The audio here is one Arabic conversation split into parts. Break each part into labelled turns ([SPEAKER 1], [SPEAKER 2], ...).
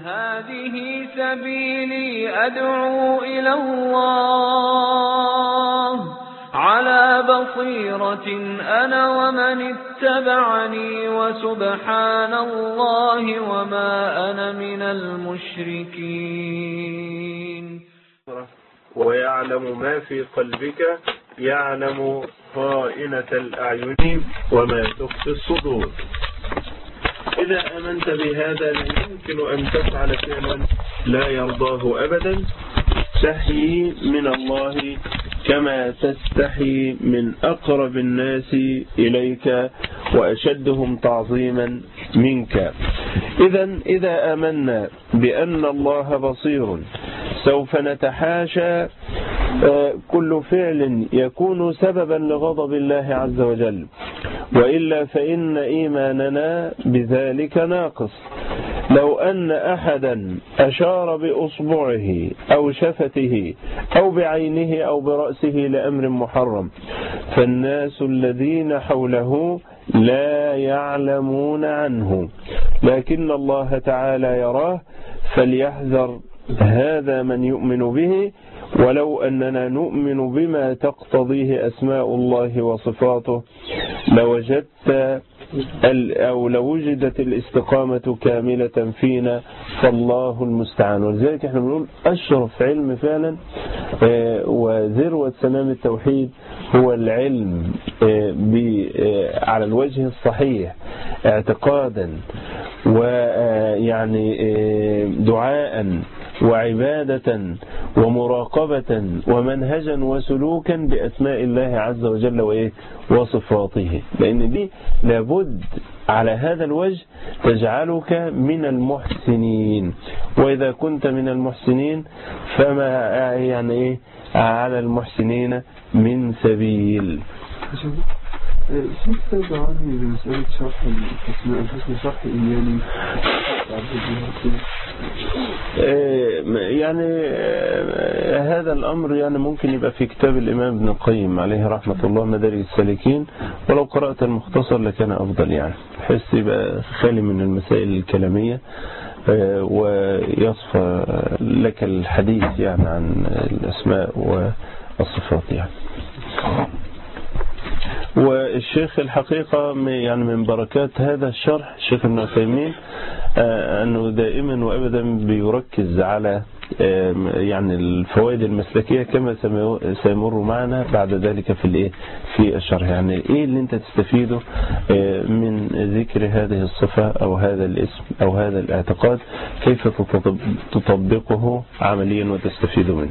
[SPEAKER 1] هذه سبيلي أدعو إلى الله على بصيرة أنا ومن اتبعني وسبحان الله وما أنا من المشركين.
[SPEAKER 2] ويعلم ما في قلبك، يعلم خائنة الأعين وما تخفي الصدور. إذا آمنت بهذا لا يمكن أن تفعل فعلا لا يرضاه أبدا. تستحي من الله كما تستحي من أقرب الناس إليك وأشدهم تعظيما منك. إذا آمنا بأن الله بصير سوف نتحاشى كل فعل يكون سببا لغضب الله عز وجل، وإلا فإن إيماننا بذلك ناقص. لو أن أحدا أشار بأصبعه أو شفته أو بعينه أو برأسه لأمر محرم فالناس الذين حوله لا يعلمون عنه، لكن الله تعالى يراه، فليحذر هذا من يؤمن به. ولو أننا نؤمن بما تقتضيه أسماء الله وصفاته لوجدت أو لوجدت الاستقامة كاملة فينا، فالله المستعان. ولذلك احنا بنقول أشرف علم فعلا وذروة سنام التوحيد هو العلم على الوجه الصحيح اعتقادا ويعني دعاء وعبادة ومراقبة ومنهجا وسلوكا بأسماء الله عز وجل وصفاته، لأن دي لابد على هذا الوجه تجعلك من المحسنين، وإذا كنت من المحسنين فما يعني على المحسنين من سبيل.
[SPEAKER 3] شفت عني بمسألة شرح الأسماء الحسنى، شرح إيماني
[SPEAKER 2] يعني هذا الأمر يعني ممكن يبقى في كتاب الإمام ابن القيم عليه رحمة الله مدارج السالكين، ولو قرأت المختصر لكان أفضل، يعني بحيث يبقى خالي من المسائل الكلامية ويصفى لك الحديث يعني عن الأسماء والصفات يعني. والشيخ الحقيقة يعني من بركات هذا الشرح الشيخ ابن عثيمين أنه دائما وأبدا بيركز على يعني الفوائد المسلكية كما سيمر معنا بعد ذلك في الشرح. يعني إيه اللي أنت تستفيده من ذكر هذه الصفة أو هذا الاسم أو هذا الاعتقاد، كيف تطبقه عمليا وتستفيد منه.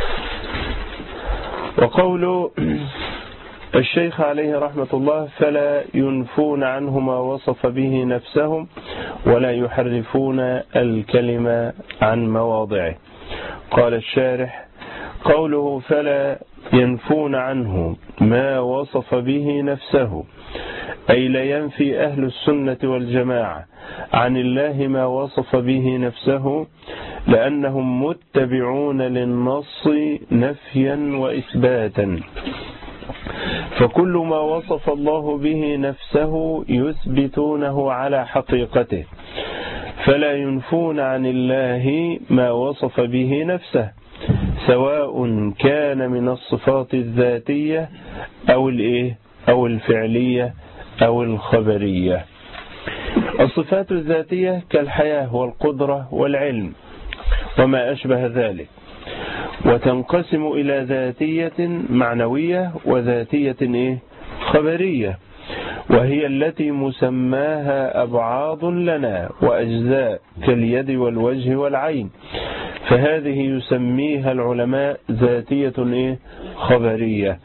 [SPEAKER 2] وقوله الشيخ عليه رحمة الله فلا ينفون عنه ما وصف به نفسهم ولا يحرفون الكلمة عن مواضعه. قال الشارح قوله فلا ينفون عنه ما وصف به نفسه أي لا ينفي أهل السنة والجماعة عن الله ما وصف به نفسه، لأنهم متبعون للنص نفيا وإثباتا، فكل ما وصف الله به نفسه يثبتونه على حقيقته، فلا ينفون عن الله ما وصف به نفسه، سواء كان من الصفات الذاتية أو الفعلية أو الخبرية. الصفات الذاتية كالحياة والقدرة والعلم وما أشبه ذلك، وتنقسم إلى ذاتية معنوية وذاتية خبرية، وهي التي مسماها أبعاض لنا وأجزاء كاليد والوجه والعين، فهذه يسميها العلماء ذاتية خبرية.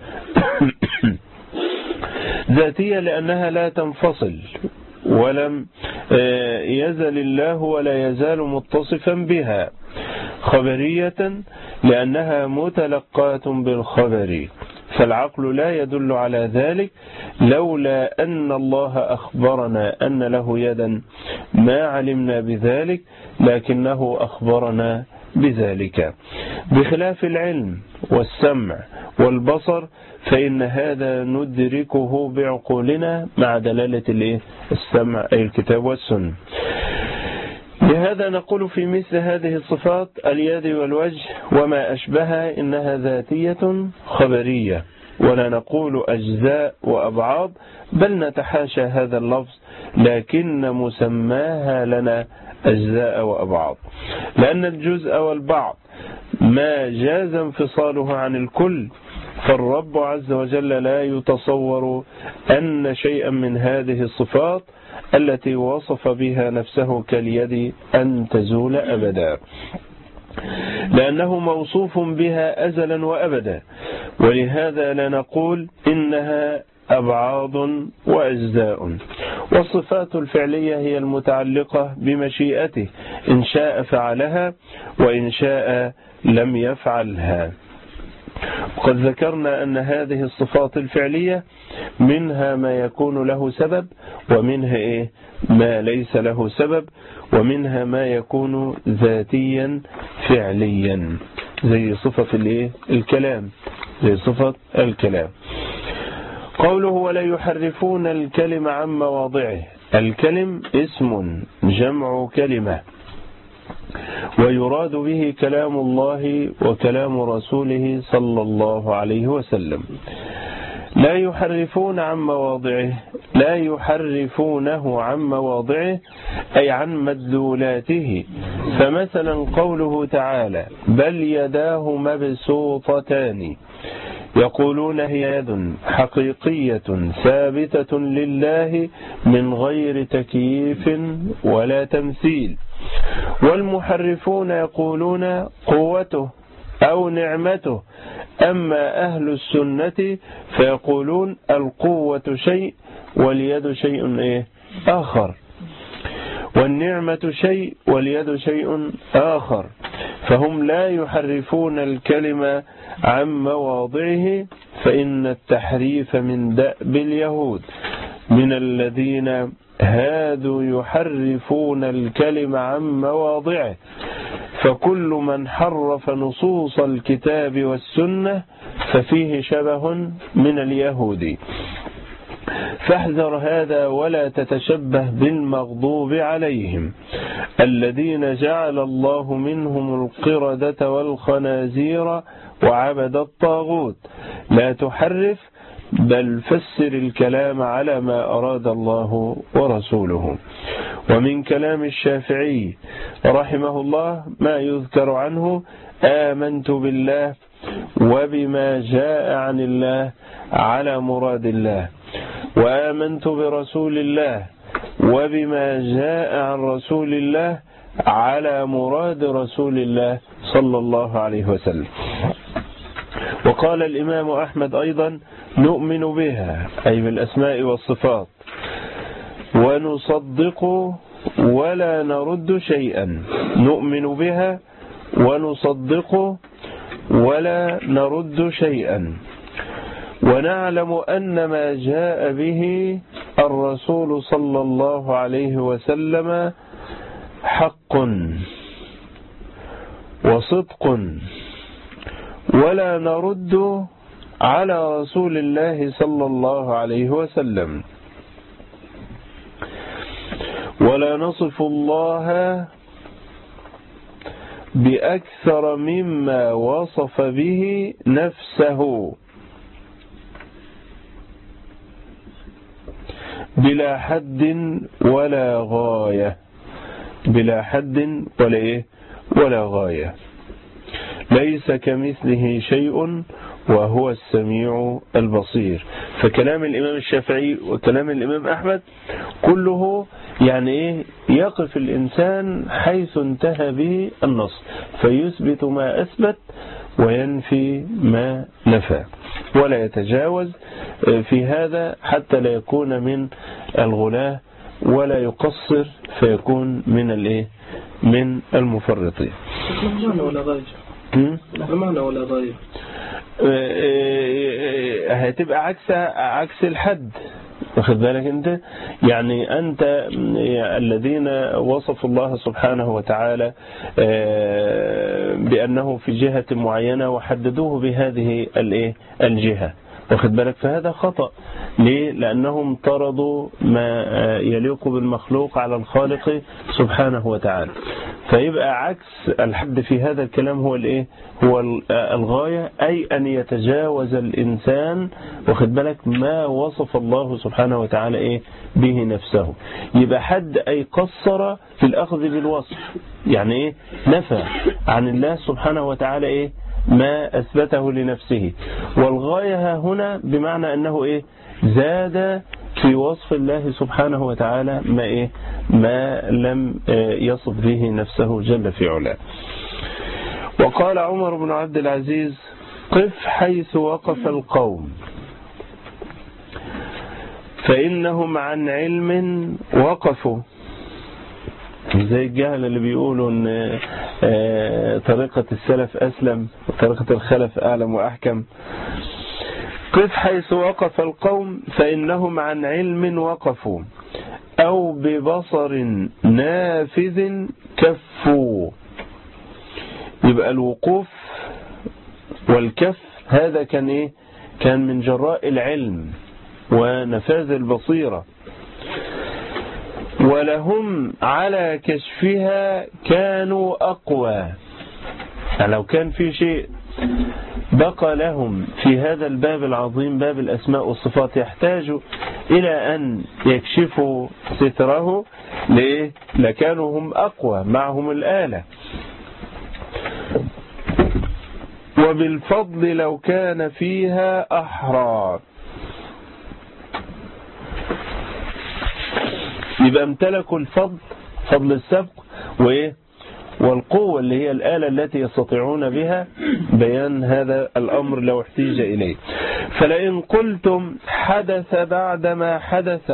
[SPEAKER 2] ذاتية لأنها لا تنفصل، ولم يزل الله ولا يزال متصفا بها. خبرية لأنها متلقاة بالخبر، فالعقل لا يدل على ذلك، لولا أن الله أخبرنا أن له يدا ما علمنا بذلك، لكنه أخبرنا بذلك. بخلاف العلم والسمع والبصر فإن هذا ندركه بعقولنا مع دلالة السمع أي الكتاب والسنة. لهذا نقول في مثل هذه الصفات اليد والوجه وما أشبهها إنها ذاتية خبرية، ولا نقول أجزاء وأبعاض، بل نتحاشى هذا اللفظ، لكن مسماها لنا أجزاء وأبعاض، لأن الجزء والبعض ما جاز انفصاله عن الكل، فالرب عز وجل لا يتصور أن شيئا من هذه الصفات التي وصف بها نفسه كاليد أن تزول أبدا، لأنه موصوف بها أزلا وأبدا، ولهذا لا نقول إنها أبعاض وأجزاء. والصفات الفعلية هي المتعلقة بمشيئته، إن شاء فعلها وإن شاء لم يفعلها. وقد ذكرنا أن هذه الصفات الفعلية منها ما يكون له سبب، ومنها ما ليس له سبب، ومنها ما يكون ذاتيا فعليا، زي صفة الكلام، زي صفة الكلام. قوله ولا يحرفون الكلم عن مواضعه. الكلم اسم جمع كلمة، ويراد به كلام الله وكلام رسوله صلى الله عليه وسلم. لا يحرفون عن مواضعه، لا يحرفونه عن مواضعه أي عن مدلولاته. فمثلا قوله تعالى بل يداه مبسوطتان، يقولون هي يد حقيقية ثابتة لله من غير تكييف ولا تمثيل، والمحرفون يقولون قوته أو نعمته. أما أهل السنة فيقولون القوة شيء واليد شيء آخر، والنعمة شيء واليد شيء آخر، فهم لا يحرفون الكلمة عن مواضعه، فإن التحريف من دأب اليهود من الذين هادوا يحرفون الكلمة عن مواضعه، فكل من حرف نصوص الكتاب والسنة ففيه شبه من اليهود. فاحذر هذا ولا تتشبه بالمغضوب عليهم الذين جعل الله منهم القردة والخنازير وعبد الطاغوت. لا تحرف بل فسر الكلام على ما أراد الله ورسوله. ومن كلام الشافعي رحمه الله ما يذكر عنه آمنت بالله وبما جاء عن الله على مراد الله، وآمنت برسول الله وبما جاء عن رسول الله على مراد رسول الله صلى الله عليه وسلم. وقال الإمام أحمد أيضا نؤمن بها أي بالأسماء والصفات، ونصدق ولا نرد شيئا. نؤمن بها ونصدق ولا نرد شيئا، ونعلم أن ما جاء به الرسول صلى الله عليه وسلم حق وصدق، ولا نرد على رسول الله صلى الله عليه وسلم، ولا نصف الله بأكثر مما وصف به نفسه بلا حد ولا غاية. بلا حد ولا غاية. ليس كمثله شيء وهو السميع البصير. فكلام الإمام الشافعي وكلام الإمام أحمد كله يقف الإنسان حيث انتهى به النص، فيثبت ما أثبت وينفي ما نفى، ولا يتجاوز في هذا حتى لا يكون من الغلاة، ولا يقصر فيكون من المفرطين.
[SPEAKER 3] لا معنى ولا ضايع.
[SPEAKER 2] هتبقى عكس الحد، واخد بالك انت؟ انت الذين وصفوا الله سبحانه وتعالى بأنه في جهة معينة وحددوه بهذه الجهة، واخد بالك؟ فهذا خطأ. ليه؟ لأنهم طردوا ما يليق بالمخلوق على الخالق سبحانه وتعالى. فيبقى عكس الحد في هذا الكلام هو الايه؟ هو الغاية، أي أن يتجاوز الإنسان واخد بالك ما وصف الله سبحانه وتعالى ايه به نفسه. يبقى حد أي قصر في الأخذ بالوصف، يعني ايه؟ نفى عن الله سبحانه وتعالى ايه ما أثبته لنفسه. والغاية هنا بمعنى أنه ايه؟ زاد في وصف الله سبحانه وتعالى ما ايه؟ ما لم يصف به نفسه جل في علاه. وقال عمر بن عبد العزيز: قف حيث وقف القوم فإنهم عن علم وقفوا. زي الجهل اللي بيقولوا ان طريقة السلف أسلم وطريقة الخلف أعلم وأحكم. قف حيث وقف القوم فإنهم عن علم وقفوا أو ببصر نافذ كفوا. يبقى الوقوف والكف هذا كان ايه؟ كان من جراء العلم ونفاذ البصيرة. ولهم على كشفها كانوا أقوى. يعني لو كان في شيء بقى لهم في هذا الباب العظيم باب الأسماء والصفات يحتاج إلى أن يكشفوا ستره ليه؟ لكانوا هم أقوى، معهم الآلة. وبالفضل لو كان فيها أحرى. يبقى امتلكوا الفضل، فضل السبق وإيه؟ والقوة اللي هي الآلة التي يستطيعون بها بيان هذا الأمر لو احتيج إليه. فلئن قلتم حدث بعدما حدث،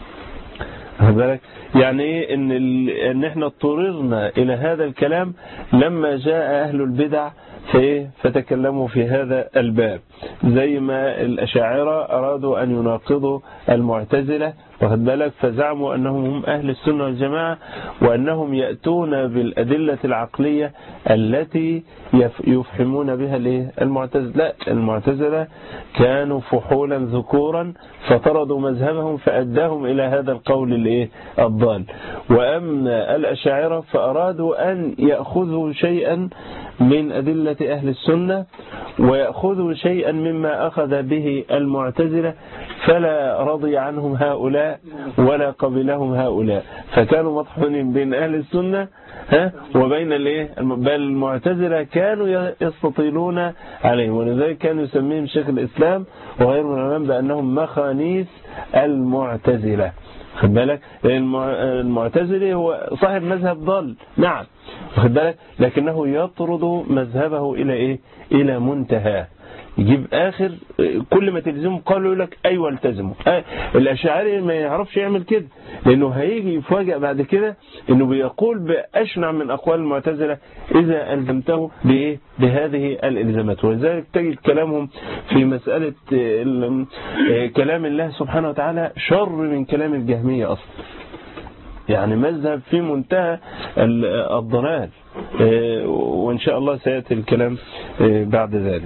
[SPEAKER 2] يعني ايه؟ ان احنا اضطررنا الى هذا الكلام لما جاء اهل البدع فتكلموا في هذا الباب، زي ما الأشاعرة أرادوا أن يناقضوا المعتزلة واخد بالك، فزعموا أنهم هم أهل السنة والجماعة وأنهم يأتون بالأدلة العقلية التي يفهمون بها المعتزلة. لا، المعتزلة كانوا فحولا ذكورا فطردوا مذهبهم فأداهم إلى هذا القول الضال. وأما الأشاعرة فأرادوا أن يأخذوا شيئا من أدلة أهل السنة ويأخذوا شيئا مما أخذ به المعتزلة، فلا رضي عنهم هؤلاء ولا قبلهم هؤلاء، فكانوا مطحونين بين أهل السنة وبين بل المعتزلة كانوا يستطيلون عليهم، ولذلك كانوا يسميهم شيخ الإسلام وغير من العلماء بأنهم مخانيث المعتزلة. خد بالك، المعتزلي هو صاحب مذهب ضال نعم، خد بالك، لكنه يطرد مذهبه إلى إلى منتهى، يجيب آخر كل ما تلزمه قالوا يقول لك أيوة التزموا. الأشاعري ما يعرفش يعمل كده، لأنه هيجي يفاجأ بعد كده إنه بيقول بأشنع من أقوال المعتزلة إذا ألزمته بهذه الإلزامات. ولذلك تجد كلامهم في مسألة كلام الله سبحانه وتعالى شر من كلام الجهمية أصلا، يعني مذهب في منتهى الضلال، وإن شاء الله سيأتي الكلام بعد ذلك.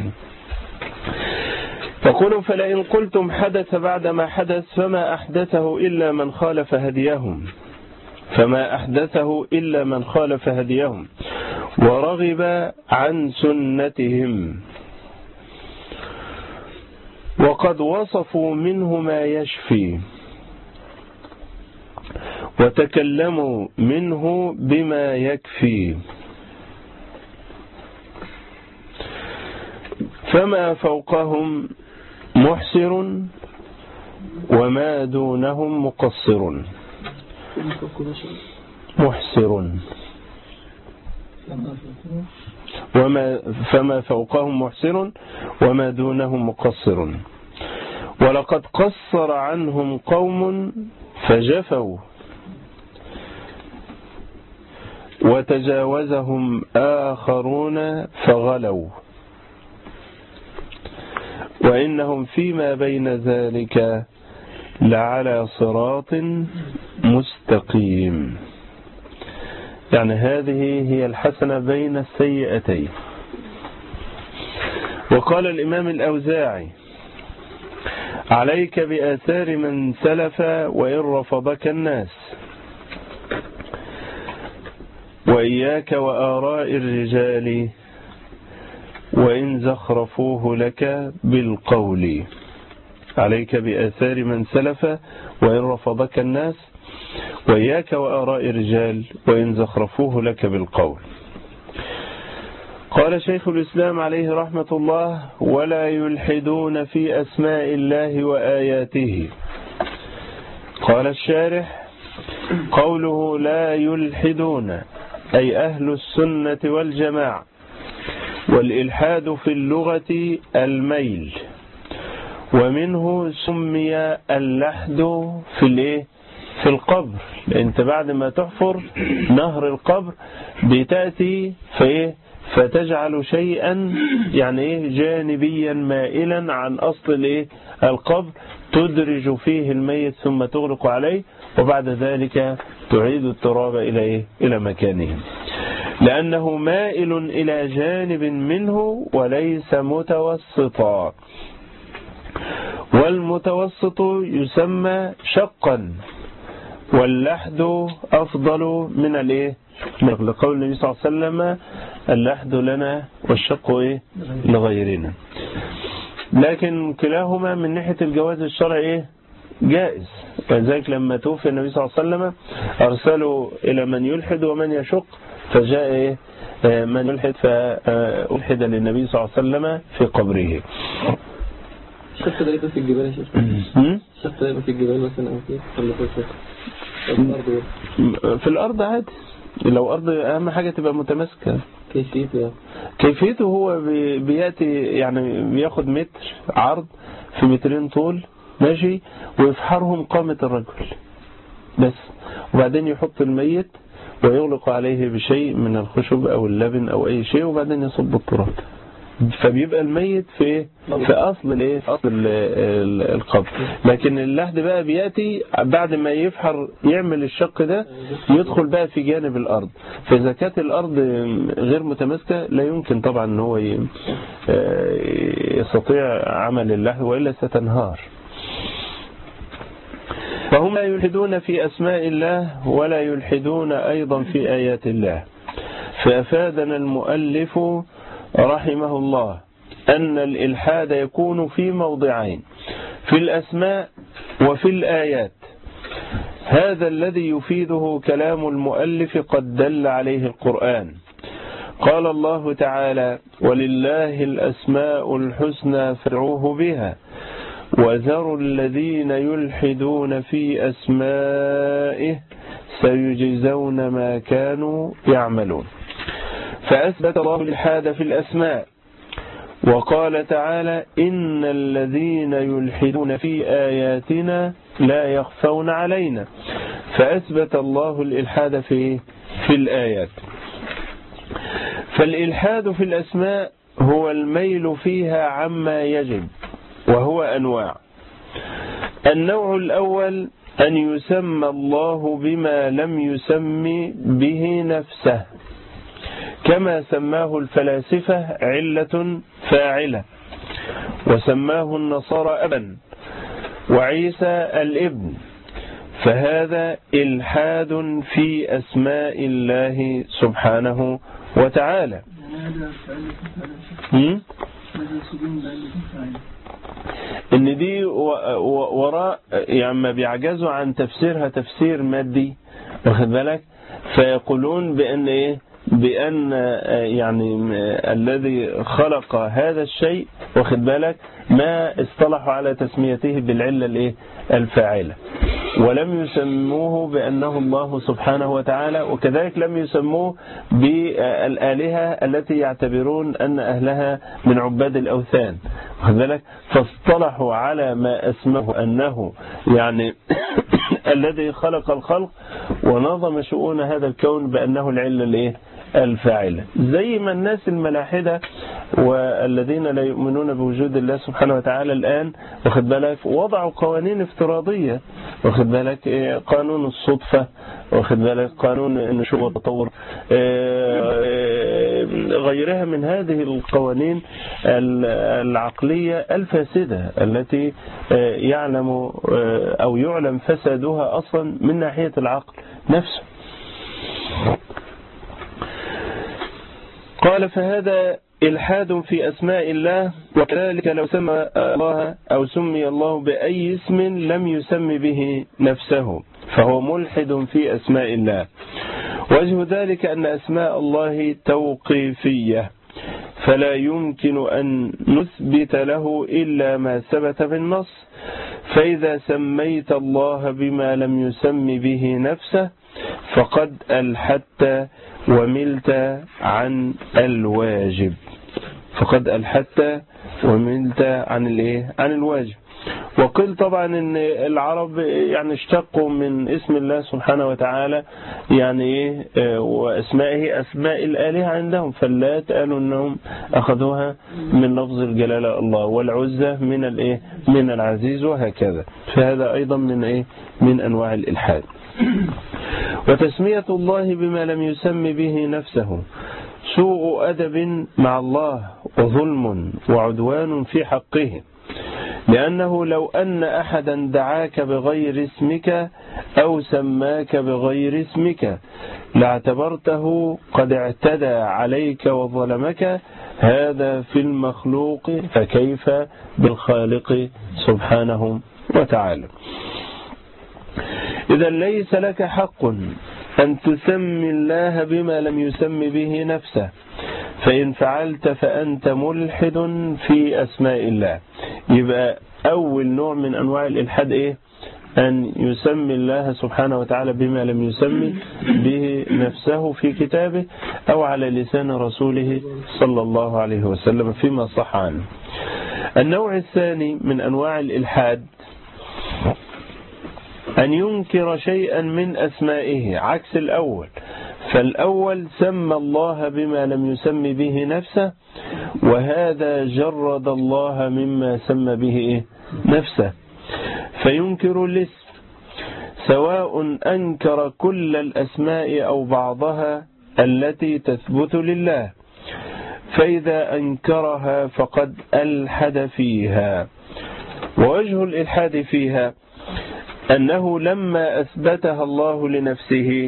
[SPEAKER 2] تقولوا فلئن قلتم حدث بعد ما حدث فما أحدثه إلا من خالف هديهم ورغب عن سنتهم، وقد وصفوا منه ما يشفي وتكلموا منه بما يكفي، فما فوقهم محسر وما دونهم مقصر. فما فوقهم محسر وما دونهم مقصر. ولقد قصر عنهم قوم فجفوا وتجاوزهم آخرون فغلوا، وإنهم فيما بين ذلك لعلى صراط مستقيم. يعني هذه هي الحسنة بين السيئتين. وقال الإمام الأوزاعي عليك بآثار من سلف وإن رفضك الناس، وإياك وآراء الرجال وإن زخرفوه لك بالقول. عليك بآثار من سلف وإن رفضك الناس، وإياك وآراء الرجال وإن زخرفوه لك بالقول. قال شيخ الإسلام عليه رحمة الله: ولا يلحدون في أسماء الله وآياته. قال الشارح: قوله لا يلحدون أي أهل السنة والجماعة، والإلحاد في اللغة الميل، ومنه سمي اللحد في القبر. انت بعد ما تحفر نهر القبر بتأتي فتجعل شيئا يعني جانبيا مائلا عن أصل القبر، تدرج فيه الميت ثم تغلق عليه، وبعد ذلك تعيد التراب إلى مكانه، لأنه مائل إلى جانب منه وليس متوسطا. والمتوسط يسمى شقا، واللحد أفضل من لقول النبي صلى الله عليه وسلم: اللحد لنا والشق لغيرنا. لكن كلاهما من ناحية الجواز الشرعي جائز، فذلك لما توفي النبي صلى الله عليه وسلم أرسلوا إلى من يلحد ومن يشق، فجاء من يلحد فألحد للنبي صلى الله عليه وسلم في قبره.
[SPEAKER 3] الشق ده يبقى في الجبال يا شيخ؟ الشق ده يبقى في الجبال مثلا أو في الأرض؟
[SPEAKER 2] في الأرض عادي، لو أرض أهم حاجة تبقى متماسكة. كيفيته هو بيأتي يعني بياخد متر عرض في مترين طول، ماشي، ويفحرهم قامة الرجل بس، وبعدين يحط الميت ويغلق عليه بشيء من الخشب أو اللبن أو أي شيء، وبعدين يصب التراب، فبيبقى الميت في أصل القبر. لكن اللحد بقى بيأتي بعد ما يفحر يعمل الشق ده، يدخل بقى في جانب الأرض، فإذا كانت الأرض غير متماسكة لا يمكن طبعا أن هو يستطيع عمل اللحد، وإلا ستنهار. فهم لا يلحدون في أسماء الله ولا يلحدون أيضا في آيات الله. فأفادنا المؤلف رحمه الله أن الإلحاد يكون في موضعين: في الأسماء وفي الآيات. هذا الذي يفيده كلام المؤلف قد دل عليه القرآن. قال الله تعالى: ولله الأسماء الحسنى فادعوه بها وذروا الذين يلحدون في أسمائه سيجزون ما كانوا يعملون. فأثبت الله الإلحاد في الأسماء، وقال تعالى: إن الذين يلحدون في آياتنا لا يخفون علينا. فأثبت الله الإلحاد في الآيات. فالإلحاد في الأسماء هو الميل فيها عما يجب، وهو أنواع. النوع الأول أن يسمى الله بما لم يسمي به نفسه، كما سماه الفلاسفة علة فاعلة، وسماه النصارى أبا، وعيسى الابن، فهذا إلحاد في أسماء الله سبحانه وتعالى. إن دي وراء يعني ما بيعجزوا عن تفسيرها تفسير مادي، واخد بالك، فيقولون بأن يعني الذي خلق هذا الشيء، واخد بالك، ما اصطلحوا على تسميته بالعلة الفاعلة، ولم يسموه بأنه الله سبحانه وتعالى، وكذلك لم يسموه بالآلهة التي يعتبرون أن أهلها من عباد الأوثان، واخد بالك، فاصطلحوا على ما اسمه أنه يعني الذي خلق الخلق ونظم شؤون هذا الكون بأنه العلة الفاعلة. زي ما الناس الملاحدة والذين لا يؤمنون بوجود الله سبحانه وتعالى الآن، واخد بالك، وضعوا قوانين افتراضية، واخد بالك، قانون الصدفة، واخد بالك، قانون النشوء والتطور، غيرها من هذه القوانين العقلية الفاسدة التي يعلم أو يعلم فسادها أصلا من ناحية العقل نفسه. قال فهذا إلحاد في أسماء الله، وكذلك لو سمى الله أو سمي الله بأي اسم لم يسم به نفسه فهو ملحد في أسماء الله. وجه ذلك أن أسماء الله توقيفية فلا يمكن أن نثبت له إلا ما ثبت بالنص، فإذا سميت الله بما لم يسم به نفسه فقد ألحدت وملت عن الواجب. فقد ألحدت وملت عن الواجب. وقل طبعا ان العرب يعني اشتقوا من اسم الله سبحانه وتعالى يعني واسمائه اسماء الالهه عندهم، فاللات قالوا انهم اخذوها من لفظ الجلاله الله، والعزى من العزيز، وهكذا. فهذا ايضا من انواع الالحاد. وتسمية الله بما لم يسم به نفسه سوء أدب مع الله وظلم وعدوان في حقه، لأنه لو أن أحدا دعاك بغير اسمك أو سماك بغير اسمك لاعتبرته قد اعتدى عليك وظلمك، هذا في المخلوق فكيف بالخالق سبحانه وتعالى. إذا ليس لك حق أن تسمي الله بما لم يسم به نفسه، فإن فعلت فأنت ملحد في أسماء الله. يبقى أول نوع من أنواع الإلحاد أن يسمي الله سبحانه وتعالى بما لم يسمي به نفسه في كتابه أو على لسان رسوله صلى الله عليه وسلم فيما صح عنه. النوع الثاني من أنواع الإلحاد أن ينكر شيئا من أسمائه عكس الأول. فالأول سمى الله بما لم يسم به نفسه، وهذا جرد الله مما سمى به نفسه، فينكر الاسم سواء أنكر كل الأسماء أو بعضها التي تثبت لله، فإذا أنكرها فقد ألحد فيها. ووجه الإلحاد فيها أنه لما أثبتها الله لنفسه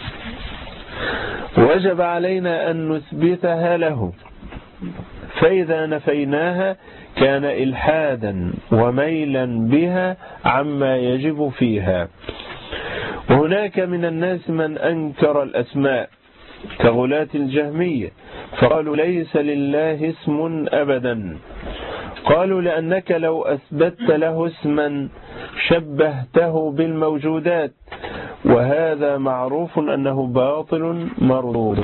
[SPEAKER 2] وجب علينا أن نثبتها له، فإذا نفيناها كان إلحادا وميلا بها عما يجب فيها. وهناك من الناس من أنكر الأسماء كغلاة الجهمية، فقالوا ليس لله اسم أبدا. قالوا لأنك لو أثبتت له اسما شبهته بالموجودات، وهذا معروف أنه باطل مردود.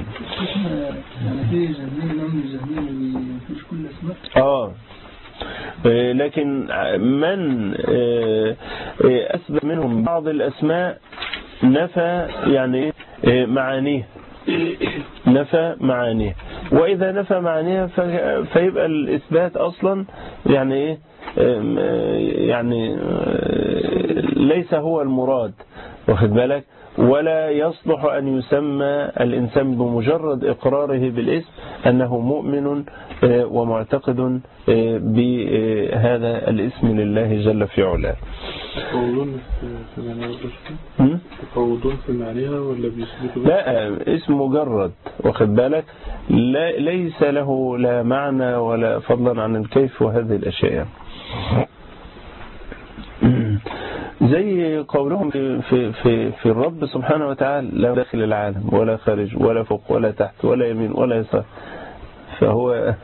[SPEAKER 2] لكن من أثبت منهم بعض الأسماء نفى معانيه، وإذا نفى معانيها فيبقى الإثبات أصلا ليس هو المراد، واخد بالك، ولا يصلح أن يسمى الإنسان بمجرد إقراره بالاسم أنه مؤمن ومعتقد بهذا الاسم لله جل في علاه.
[SPEAKER 4] تفاوضون في معناها ولا بيثبتوا؟
[SPEAKER 2] لا، اسم مجرد، واخد بالك، ليس له لا معنى ولا فضلا عن الكيف وهذه الأشياء. زي قولهم في الرب سبحانه وتعالى لا داخل العالم ولا خارج ولا فوق ولا تحت ولا يمين ولا يسار. فهو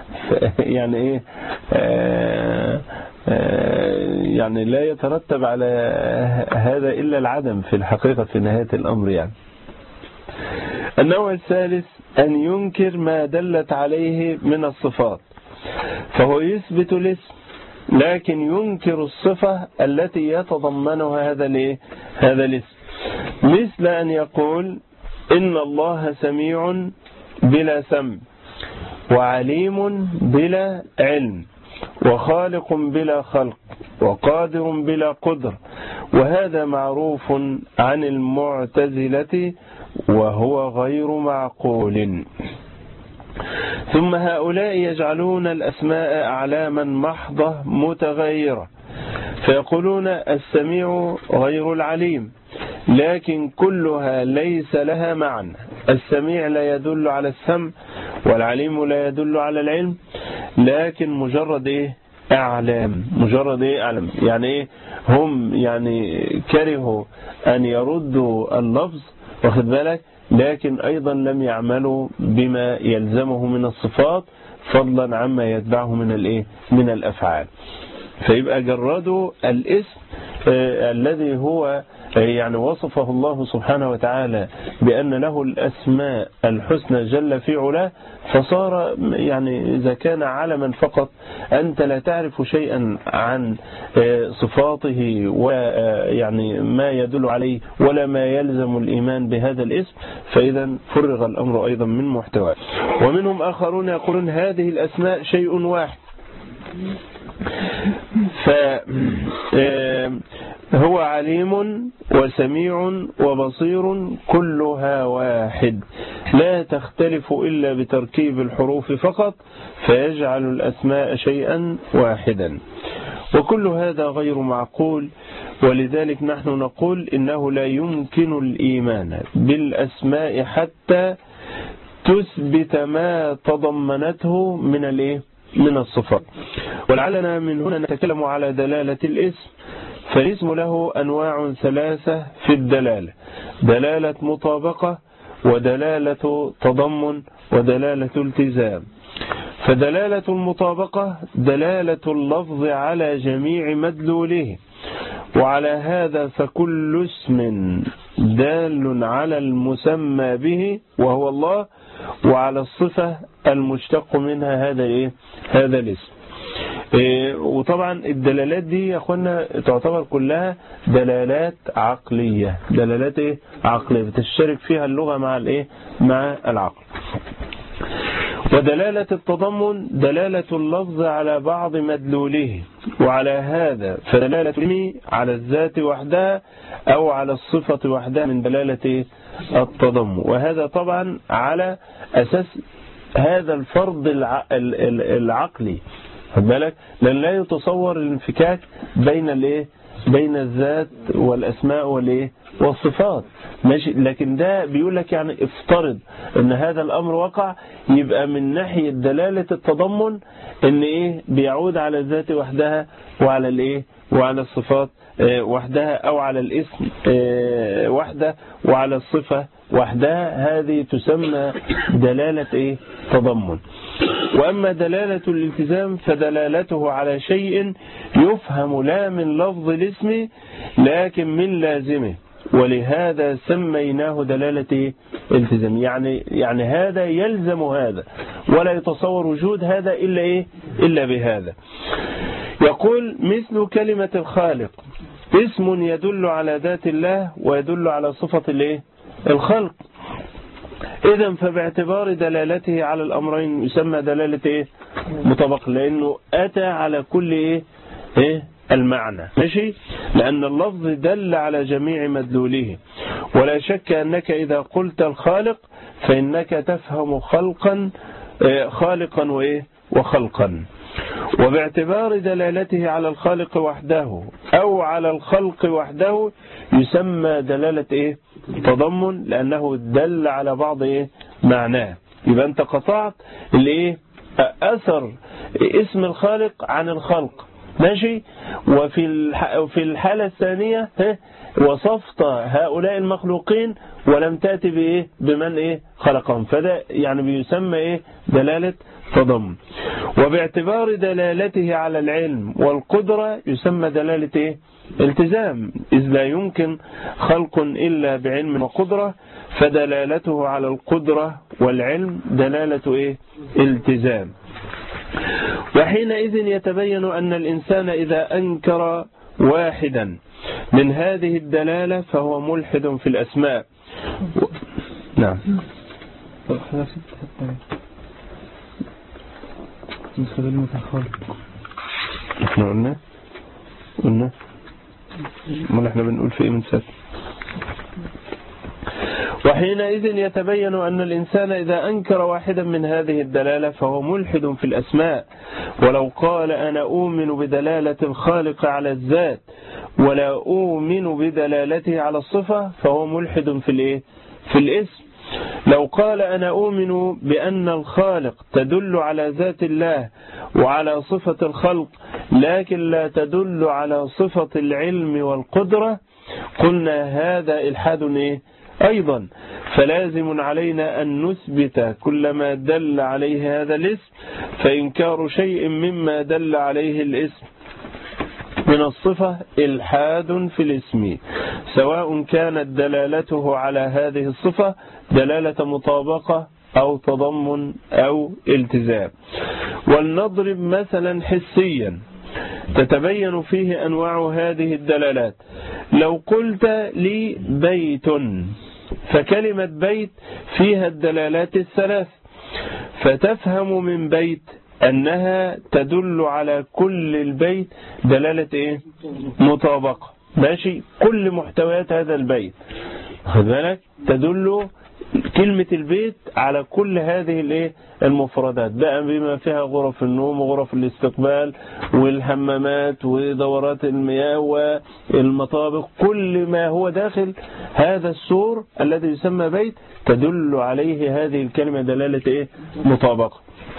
[SPEAKER 2] لا يترتب على هذا إلا العدم في الحقيقة في نهاية الأمر. النوع الثالث أن ينكر ما دلت عليه من الصفات، فهو يثبت الاسم لكن ينكر الصفة التي يتضمنها هذا الاسم، مثل أن يقول إن الله سميع بلا سمع، وعليم بلا علم، وخالق بلا خلق، وقادر بلا قدر، وهذا معروف عن المعتزلة وهو غير معقول. ثم هؤلاء يجعلون الأسماء أعلاما محضة متغيرة، فيقولون السميع غير العليم، لكن كلها ليس لها معنى. السميع لا يدل على السمع، والعليم لا يدل على العلم، لكن مجرد أعلام. مجرد أعلام يعني هم يعني كرهوا أن يردوا اللفظ، واخد بالك، لكن أيضا لم يعملوا بما يلزمه من الصفات فضلا عما يتبعه من الأفعال. فيبقى جردوا الاسم الذي هو يعني وصفه الله سبحانه وتعالى بأن له الأسماء الحسنى جل في علاه، فصار يعني إذا كان علما فقط أنت لا تعرف شيئا عن صفاته ويعني ما يدل عليه ولا ما يلزم الإيمان بهذا الاسم، فإذا فرغ الأمر أيضا من محتواه. ومنهم آخرون يقولون هذه الأسماء شيء واحد، فهو عليم وسميع وبصير كلها واحد، لا تختلف إلا بتركيب الحروف فقط، فيجعل الأسماء شيئا واحدا. وكل هذا غير معقول، ولذلك نحن نقول إنه لا يمكن الإيمان بالأسماء حتى تثبت ما تضمنته من الصفات. ولعلنا من هنا نتكلم على دلالة الاسم، فالاسم له أنواع ثلاثة في الدلالة: دلالة مطابقة، ودلالة تضمن، ودلالة التزام. فدلالة المطابقة دلالة اللفظ على جميع مدلوله، وعلى هذا فكل اسم دال على المسمى به وهو الله، وعلى الصفة المشتق منها هذا الاسم. وطبعا الدلالات دي يا اخوانا تعتبر كلها دلالات عقلية، دلالات عقلية بتشترك فيها اللغة مع العقل. ودلالة التضمن دلالة اللفظ على بعض مدلوله، وعلى هذا فدلالة على الذات وحدها أو على الصفة وحدها من دلالة التضمن. وهذا طبعا على أساس هذا الفرض العقلي، خد بالك، لأن لا يتصور الانفكاك بين الذات والأسماء والصفات، ماشي. لكن ده بيقول لك يعني افترض ان هذا الامر وقع، يبقى من ناحية دلالة التضمن ان بيعود على الذات وحدها وعلى الصفات وحدها، او على الاسم وحده وعلى الصفة وحدها. هذه تسمى دلالة تضمن. وأما دلالة الالتزام فدلالته على شيء يفهم لا من لفظ الاسم لكن من لازمه، ولهذا سميناه دلالة التزام. يعني هذا يلزم هذا، ولا يتصور وجود هذا إلا بهذا. يقول مثل كلمة الخالق اسم يدل على ذات الله ويدل على صفة الخلق. إذن فباعتبار دلالته على الأمرين يسمى دلالة مطابقة، لأنه أتى على كل المعنى، ماشي، لأن اللفظ دل على جميع مدلوله. ولا شك أنك إذا قلت الخالق فإنك تفهم خالقا وخلقا. وباعتبار دلالته على الخالق وحده أو على الخلق وحده يسمى دلالة تضمن، لأنه دل على بعض معناه. يبقى أنت قطعت أثر اسم الخالق عن الخلق، ماشي. وفي الحالة الثانية وصفت هؤلاء المخلوقين ولم تأتي بمن خلقهم، فده يعني بيسمى دلالة تضمن. وباعتبار دلالته على العلم والقدرة يسمى دلالة التزام، إذ لا يمكن خلق إلا بعلم وقدرة، فدلالته على القدرة والعلم دلالة التزام. وحينئذ يتبين أن الإنسان إذا أنكر واحدا من هذه الدلالة فهو ملحد في الأسماء. نعم. احنا قلنا ما احنا بنقول في من سات. وحينئذ يتبين أن الإنسان إذا أنكر واحدا من هذه الدلالة فهو ملحد في الأسماء. ولو قال أنا أؤمن بدلالة الخالق على الذات ولا أؤمن بدلالته على الصفة فهو ملحد في الاسم. لو قال أنا أؤمن بأن الخالق تدل على ذات الله وعلى صفة الخلق لكن لا تدل على صفة العلم والقدرة قلنا هذا إلحاد أيضا. فلازم علينا أن نثبت كل ما دل عليه هذا الاسم، فإنكار شيء مما دل عليه الاسم من الصفة إلحاد في الاسم، سواء كانت دلالته على هذه الصفة دلالة مطابقة أو تضمن أو التزام. ولنضرب مثلا حسيا تتبين فيه أنواع هذه الدلالات. لو قلت لي بيت، فكلمة بيت فيها الدلالات الثلاث، فتفهم من بيت أنها تدل على كل البيت دلالة مطابقة. ماشي، كل محتويات هذا البيت خد بالك تدل كلمة البيت على كل هذه المفردات بقى بما فيها غرف النوم وغرف الاستقبال والحمامات ودورات المياه والمطابخ، كل ما هو داخل هذا السور الذي يسمى بيت تدل عليه هذه الكلمة دلالة مطابقة.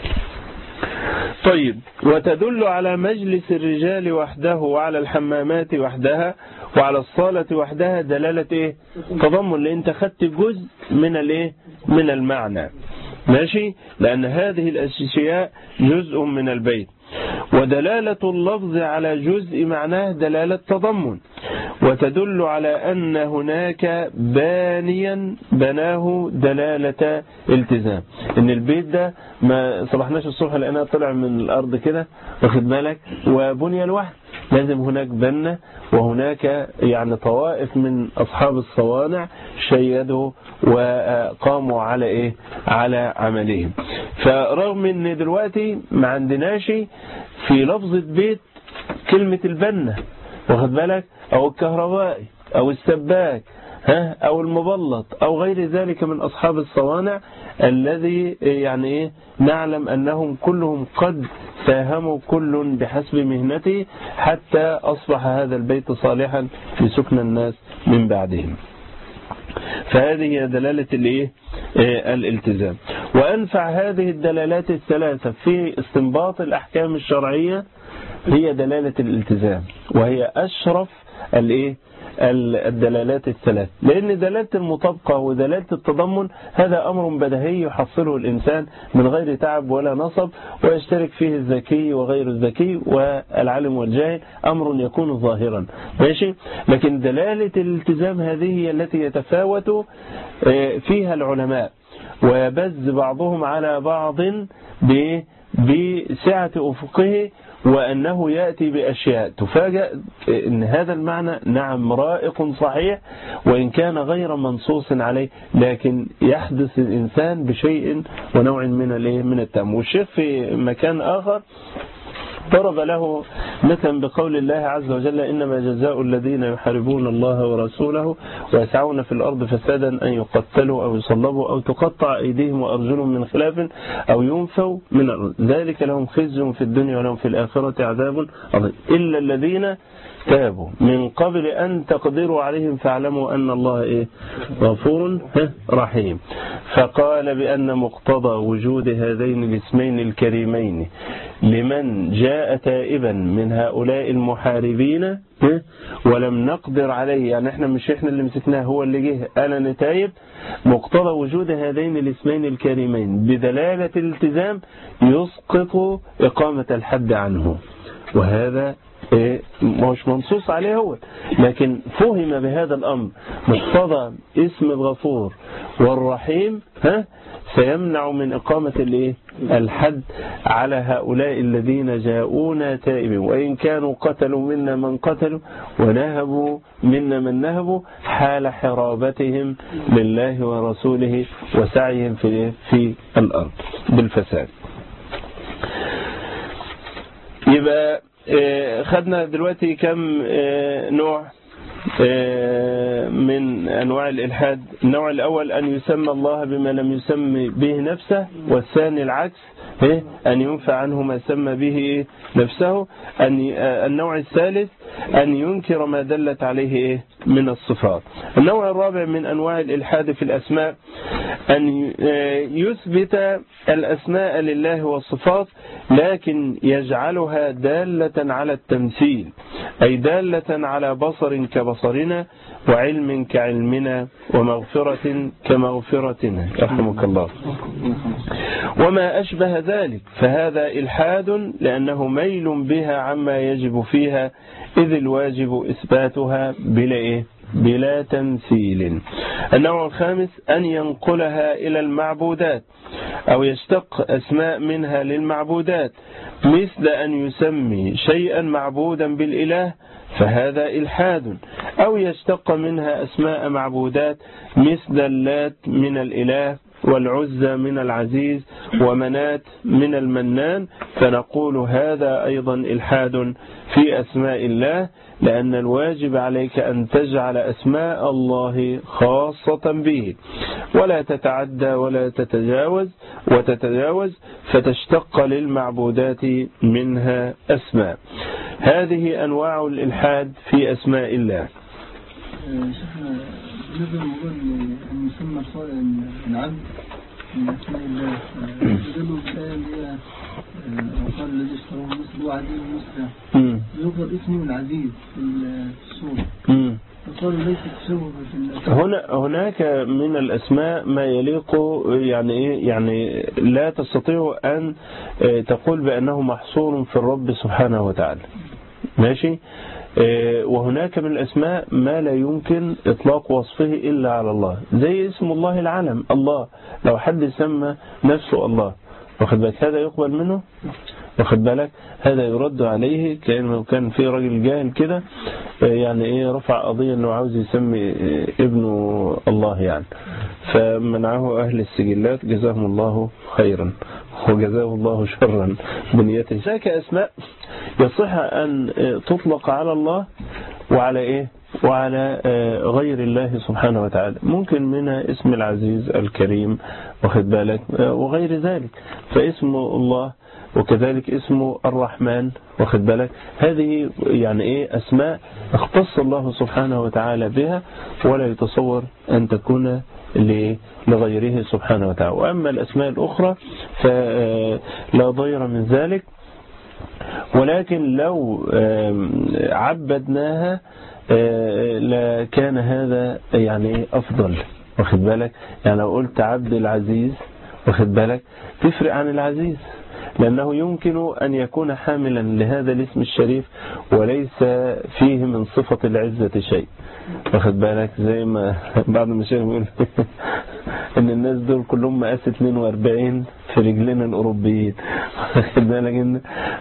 [SPEAKER 2] طيب، وتدل على مجلس الرجال وحده وعلى الحمامات وحدها وعلى الصالة وحدها دلالة تضمن، لأن انت خدت جزء من المعنى. ماشي، لأن هذه الأشياء جزء من البيت. ودلالة اللفظ على جزء معناه دلالة تضمن، وتدل على أن هناك بانيا بناه دلالة التزام. إن البيت ده ما صبحناش الصبح لأنها طلع من الأرض كده واخد بالك وبني لوحده، لازم هناك بنة وهناك يعني طوائف من أصحاب الصوانع شيدوا وقاموا على عملهم. فرغم ان دلوقتي ما عندناش في لفظة بيت كلمة البنة واخد بالك او الكهربائي او السباك او المبلط او غير ذلك من اصحاب الصوانع الذي يعني نعلم انهم كلهم قد ساهموا كل بحسب مهنته حتى اصبح هذا البيت صالحا لسكن الناس من بعدهم. فهذه هي دلالة الالتزام. وأنفع هذه الدلالات الثلاثة في استنباط الأحكام الشرعية هي دلالة الالتزام، وهي أشرف الدلالات الثلاث، لأن دلالة المطابقة ودلالة التضمن هذا أمر بديهي يحصله الإنسان من غير تعب ولا نصب، ويشترك فيه الذكي وغير الذكي والعالم والجاهل، أمر يكون ظاهرا. ماشي، لكن دلالة الالتزام هذه هي التي يتفاوت فيها العلماء ويبز بعضهم على بعض بسعة أفقه، وأنه يأتي بأشياء تفاجأ أن هذا المعنى نعم رائق صحيح وإن كان غير منصوص عليه، لكن يحدث الإنسان بشيء ونوع من التأمل. والشيخ في مكان آخر ضرب له مثلا بقول الله عز وجل إنما جزاء الذين يحاربون الله ورسوله ويسعون في الأرض فسادا أن يقتلوا أو يصلبوا أو تقطع أيديهم وأرجلهم من خلاف أو ينفوا من الأرض ذلك لهم خزي في الدنيا ولهم في الآخرة عذاب عظيم إلا الذين تابوا من قبل أن تقدروا عليهم فاعلموا أن الله غفور رحيم. فقال بأن مقتضى وجود هذين الاسمين الكريمين لمن جاء تائبا من هؤلاء المحاربين ولم نقدر عليه، يعني احنا مش احنا اللي مسكناه هو اللي جه أنا نتايب، مقتضى وجود هذين الاسمين الكريمين بدلالة الالتزام يسقط إقامة الحد عنه، وهذا مش منصوص عليه هو، لكن فهم بهذا الأمر مقتضى اسم الغفور والرحيم سيمنع من إقامة الحد على هؤلاء الذين جاءونا تائبين، وإن كانوا قتلوا منا من قتلوا ونهبوا منا من نهبوا حال حرابتهم لله ورسوله وسعيهم في الأرض بالفساد. يبقى خدنا دلوقتي كم نوع؟ من أنواع الإلحاد. النوع الأول أن يسمى الله بما لم يسمي به نفسه، والثاني العكس، أن ينفع عنه ما سمى به نفسه. النوع الثالث أن ينكر ما دلت عليه من الصفات. النوع الرابع من أنواع الإلحاد في الأسماء أن يثبت الأسماء لله والصفات لكن يجعلها دالة على التمثيل، أي دالة على بصر كبصرنا وعلم كعلمنا ومغفرة كمغفرتنا يرحمك الله وما أشبه ذلك، فهذا إلحاد لأنه ميل بها عما يجب فيها، إذ الواجب إثباتها بلا تمثيل. النوع الخامس أن ينقلها إلى المعبودات أو يشتق أسماء منها للمعبودات، مثل أن يسمي شيئا معبودا بالإله، فهذا إلحاد، أو يشتق منها أسماء معبودات مثل اللات من الإله والعزى من العزيز ومنات من المنان، فنقول هذا أيضا إلحاد في أسماء الله، لأن الواجب عليك أن تجعل أسماء الله خاصة به ولا تتعدى ولا تتجاوز فتشتق للمعبودات منها أسماء. هذه أنواع الإلحاد في أسماء الله.
[SPEAKER 5] شيخنا بالنسبة لموضوع أن يسمى العبد من أسماء الله، يدلوا بالآية اللي هي وقال الذي اشتروه مثل عزيز مسرع، يفضل اسمه العزيز في الصورة، فقالوا ليس تشوه في
[SPEAKER 2] هناك من الأسماء ما يليق يعني لا تستطيع أن تقول بأنه محصور في الرب سبحانه وتعالى، ماشي. وهناك من الأسماء ما لا يمكن إطلاق وصفه إلا على الله، زي اسم الله العلم الله، لو حد سمى نفسه الله، واخد بالك هذا يقبل منه؟ واخد بالك هذا يرد عليه، كان في راجل جاهل كده يعني رفع قضية انه عاوز يسمي ابنه الله يعني، فمنعه أهل السجلات جزاهم الله خيرا وجزاه الله شرا بنيته. ذاك أسماء يصح أن تطلق على الله وعلى وعلى غير الله سبحانه وتعالى، ممكن منها اسم العزيز الكريم واخد بالك وغير ذلك، فاسم الله وكذلك اسمه الرحمن واخد بالك، هذه يعني أسماء اختص الله سبحانه وتعالى بها ولا يتصور أن تكون لغيره سبحانه وتعالى. وأما الأسماء الأخرى فلا ضير من ذلك، ولكن لو عبدناها لكان هذا يعني أفضل واخد بالك. يعني لو قلت عبد العزيز واخد بالك تفرق عن العزيز، لأنه يمكن أن يكون حاملا لهذا الاسم الشريف وليس فيه من صفة العزة شيء واخد بالك، زي ما بعض المشايخ يقول ان الناس دول كلهم مقاس 42 في رجلنا الأوروبيين واخد بالك.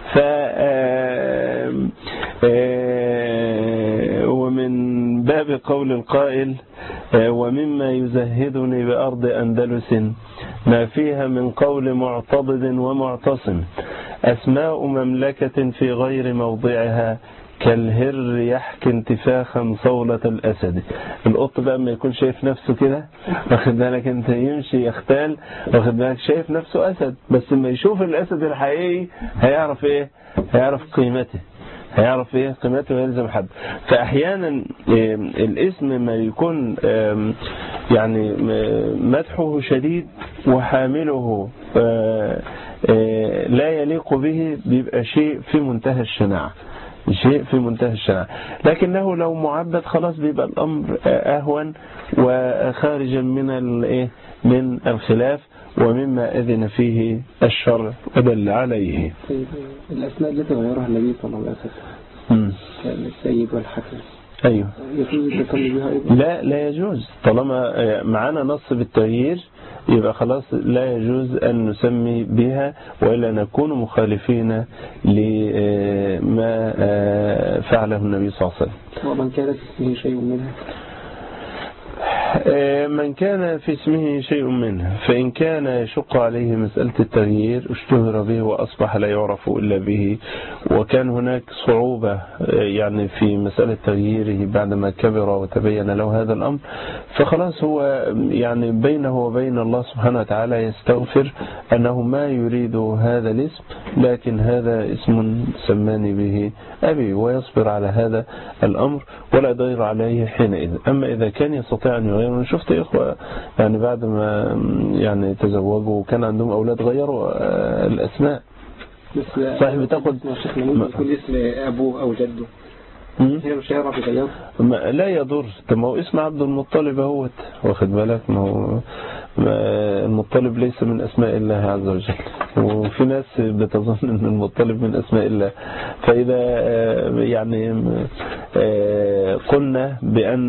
[SPEAKER 2] ومن باب قول القائل ومما يزهدني بأرض أندلس ما فيها من قول معتضد ومعتصم، أسماء مملكة في غير موضعها كالهر يحكي انتفاخا صولة الأسد. القط بقى ما يكون شايف نفسه كده واخد بالك انت يمشي يختال واخد بالك شايف نفسه أسد، بس لما يشوف الأسد الحقيقي هيعرف هيعرف قيمته، هيعرف قيمته ويلزم حد. فأحيانا الاسم ما يكون يعني مدحه شديد وحامله لا يليق به، بيبقى شيء في منتهى الشناعة، لكنه لو معبد خلاص بيبقى الأمر أهون وخارجا من الخلاف ومما أذن فيه الشرع ودل عليه.
[SPEAKER 3] الأسماء التي غيرها النبي صلى الله عليه وسلم كالسيد والحكم،
[SPEAKER 2] أيوه
[SPEAKER 3] يجوز التكلم بها أيضا؟ لا
[SPEAKER 2] يجوز، طالما معنا نص بالتغيير يبقى خلاص لا يجوز أن نسمي بها، وإلا نكون مخالفين لما فعله النبي صلى الله عليه وسلم.
[SPEAKER 3] ومن كانت فيه شيء منها
[SPEAKER 2] من كان في اسمه شيء منه، فإن كان يشق عليه مسألة التغيير اشتهر به وأصبح لا يعرف إلا به، وكان هناك صعوبة يعني في مسألة تغييره بعدما كبر وتبين له هذا الأمر، فخلاص هو يعني بينه وبين الله سبحانه وتعالى يستغفر أنه ما يريد هذا الاسم، لكن هذا اسم سماني به أبي، ويصبر على هذا الأمر ولا ضير عليه حينئذ. أما إذا كان يستطيع أن يغير، أنا شفت إخوة يعني بعد ما يعني تزوجوا وكان عندهم أولاد غيروا الأسماء، صحيح بتاخد
[SPEAKER 3] كل اسم أبوه أو جده هي مش هيعرف يغيره،
[SPEAKER 2] لا يضر. ما هو اسم عبد المطلب اهوت، واخد بالك، ما هو المطلب ليس من أسماء الله عز وجل، وفي ناس بتظن أن المطلب من أسماء الله. فإذا يعني قلنا بأن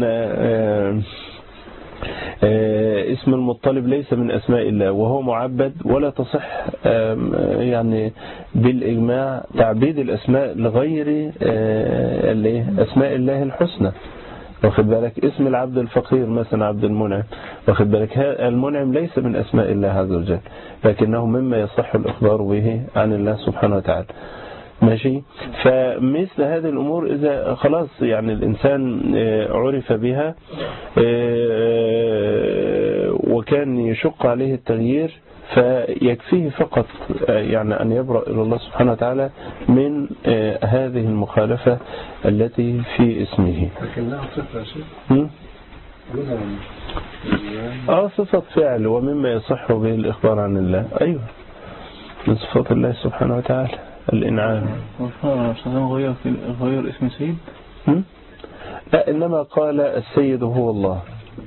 [SPEAKER 2] اسم المطلب ليس من أسماء الله وهو معبد، ولا تصح يعني بالإجماع تعبيد الأسماء لغير أسماء الله الحسنى، واخد بالك. اسم العبد الفقير مثلا عبد المنعم، واخد بالك، المنعم ليس من أسماء الله عز وجل، لكنه مما يصح الإخبار به عن الله سبحانه وتعالى. ماشي. فمثل هذه الأمور إذا خلاص يعني الإنسان عرف بها وكان يشق عليه التغيير، فيكفيه فقط يعني أن يبرأ إلى الله سبحانه وتعالى من هذه المخالفة التي في اسمه.
[SPEAKER 4] لكنها صفة يا شيخ؟
[SPEAKER 2] صفة فعل ومما يصح به الإخبار عن الله، أيوة، من صفات الله سبحانه وتعالى الإنعام.
[SPEAKER 5] غير اسم سيد؟
[SPEAKER 2] لا، إنما قال السيد هو الله.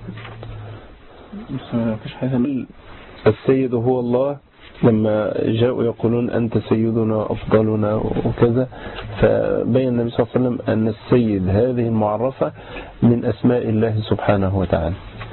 [SPEAKER 2] السيد هو الله، لما جاءوا يقولون أنت سيدنا أفضلنا وكذا، فبين النبي صلى الله عليه وسلم أن السيد هذه المعرفة من أسماء الله سبحانه وتعالى.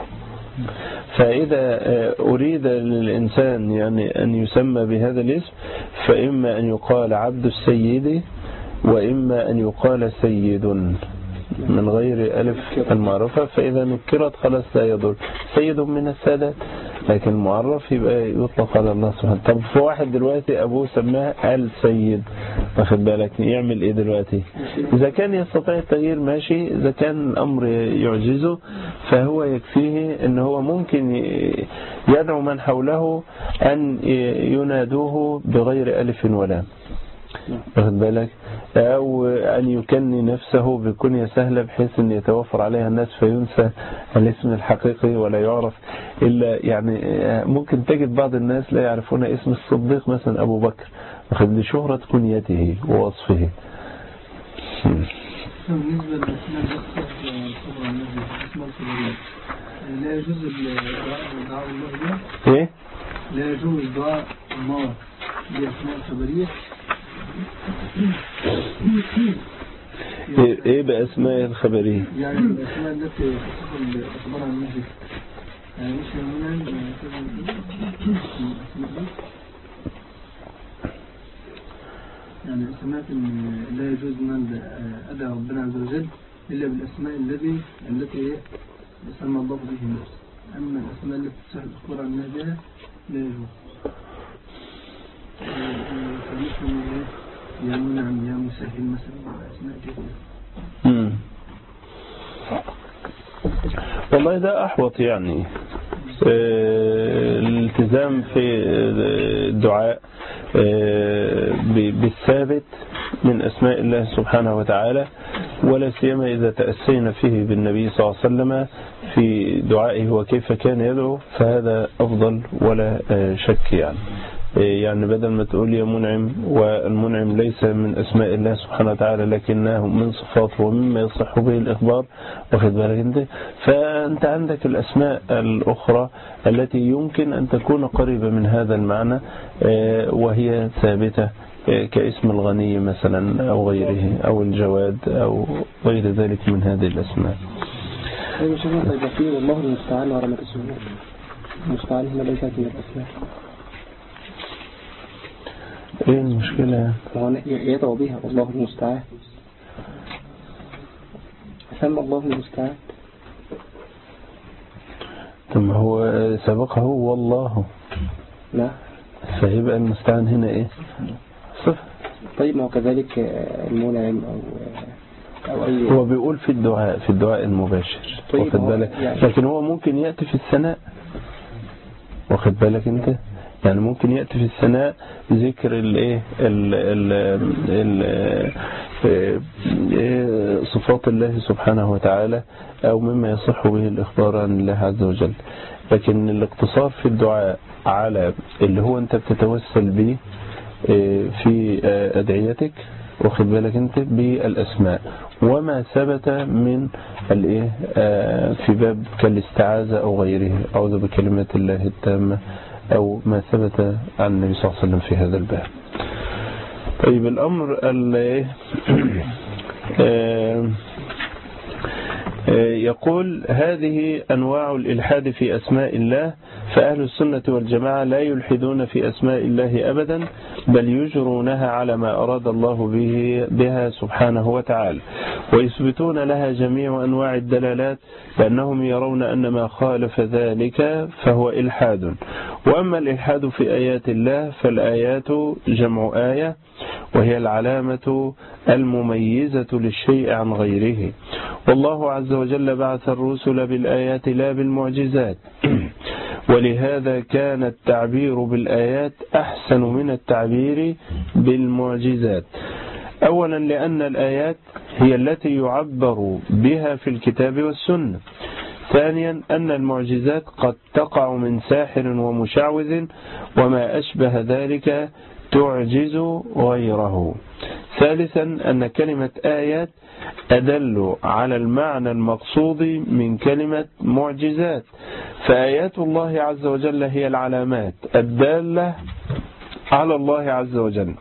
[SPEAKER 2] فإذا أريد للإنسان يعني أن يسمى بهذا الاسم، فإما أن يقال عبد السيد، وإما أن يقال سيد من غير ألف المعرفة، فإذا نكرت خلاص لا يضر، سيد من السادات، لكن المعرف يبقى يطلق على الله سبحانه. طب في واحد دلوقتي أبوه سماه السيد، واخد بالك، يعمل إيه دلوقتي؟ إذا كان يستطيع التغيير ماشي، إذا كان الأمر يعجزه فهو يكفيه أنه هو ممكن يدعو من حوله أن ينادوه بغير ألف ولام، واخد بالك، أو أن يكني نفسه بكنية سهلة بحيث أن يتوفر عليها الناس فينسى الاسم الحقيقي ولا يعرف إلا يعني ممكن تجد بعض الناس لا يعرفون اسم الصديق مثلا أبو بكر، واخد لشهرة كنيته ووصفه.
[SPEAKER 5] بالنسبة للأسماء الصغرى لا يجوز دعاء الله به؟
[SPEAKER 2] إيه؟
[SPEAKER 5] لا يجوز دعاء الله بأسماء الخبرية؟
[SPEAKER 2] إيه بأسماء الخبرية؟
[SPEAKER 5] يعني الأسماء التي تصف الأخبار عن النبي، يعني مش يمنع يعني سمعت أن لا يجوز من أدعى ربنا عز وجل إلا بالأسماء التي يسمى الله به الناس، أما الأسماء التي تصح الأخبار عن النبي لا يجوز. يا منعم يا مسهل مثلا أسماء كثيرة.
[SPEAKER 2] والله ده أحوط يعني الالتزام في الدعاء بالثابت من أسماء الله سبحانه وتعالى، ولا سيما إذا تأسينا فيه بالنبي صلى الله عليه وسلم في دعائه وكيف كان يدعو، فهذا أفضل ولا شك يعني بدل ما تقول يا منعم، والمنعم ليس من أسماء الله سبحانه وتعالى لكنه من صفاته ومما يصح به الإخبار، واخد بالك أنت، فأنت عندك الأسماء الأخرى التي يمكن أن تكون قريبة من هذا المعنى وهي ثابتة، كاسم الغني مثلا أو غيره، أو الجواد أو غير ذلك من هذه الأسماء.
[SPEAKER 3] أيوة شيخنا، طيب في والله المستعان ورمى السهولات، المستعان هنا ليست من الأسماء.
[SPEAKER 2] ايه المشكلة؟
[SPEAKER 3] يدعو بها والله المستعان، سمى الله المستعان.
[SPEAKER 2] ثم هو سبقه والله،
[SPEAKER 6] لا
[SPEAKER 2] فيبقى المستعان هنا ايه؟ صفر.
[SPEAKER 6] طيب ما هو كذلك المنعم أو أي.
[SPEAKER 2] هو بيقول في الدعاء المباشر،
[SPEAKER 6] طيب
[SPEAKER 2] واخد بالك
[SPEAKER 6] يعني.
[SPEAKER 2] لكن هو ممكن يأتي في الثناء، واخد بالك انت، يعني ممكن يأتي في الثناء ذكر الايه صفات الله سبحانه وتعالى او مما يصح به الاخبار عن الله عز وجل. لكن الاقتصار في الدعاء على اللي هو انت بتتوسل به في أدعيتك، واخد بالك انت، بالأسماء وما ثبت من الايه في باب كالاستعاذة او غيره، اعوذ بكلمات الله التامة، او ما ثبت عن النبي صلى الله عليه وسلم في هذا الباب. طيب الامر يقول هذه أنواع الإلحاد في أسماء الله، فأهل السنة والجماعة لا يلحدون في أسماء الله أبدا، بل يجرونها على ما أراد الله بها سبحانه وتعالى، ويثبتون لها جميع أنواع الدلالات، لأنهم يرون أن ما خالف ذلك فهو إلحاد. وأما الإلحاد في آيات الله فالآيات جمع آية، وهي العلامة المميزة للشيء عن غيره، والله عز وجل بعث الرسل بالآيات لا بالمعجزات، ولهذا كان التعبير بالآيات أحسن من التعبير بالمعجزات. أولا لأن الآيات هي التي يعبر بها في الكتاب والسنة. ثانيا أن المعجزات قد تقع من ساحر ومشعوذ وما أشبه ذلك تعجز غيره. ثالثا أن كلمة آيات أدل على المعنى المقصود من كلمة معجزات، فآيات الله عز وجل هي العلامات الدالة على الله عز وجل،